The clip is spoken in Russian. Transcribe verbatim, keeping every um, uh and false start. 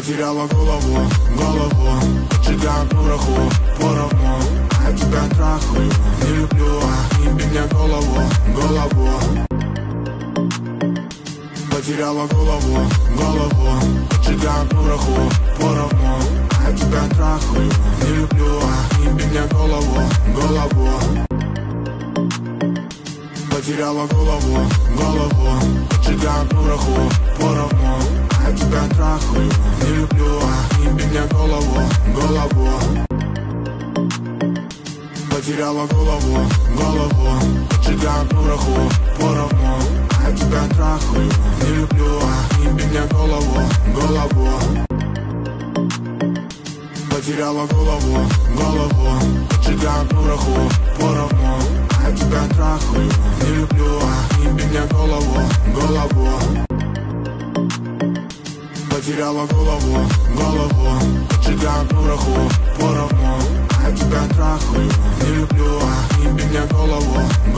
Потеряла голову, голову, поджигаю пороху, пороху. Я тебя трахаю, не люблю, а не меня голову, голову. Потеряла голову, голову, поджигаю пороху, пороху. Я тебя трахаю, не люблю, а не меня голову, голову. Потеряла голову, голову, поджигаю пороху, пороху. Я тебя трахаю, не люблю, а не меня голову, голову. Потеряла голову, голову, поджигаю пороху, пороху. Я тебя трахаю, не люблю, а не меня голову, голову. Потеряла голову, голову, поджигаю пороху, пороху. Я тебя трахаю, не люблю, а не меня голову, голову. Потеряла голову, голову, поджигаю пороху, пороху. Я тебя трахаю, не люблю, а не меня голову.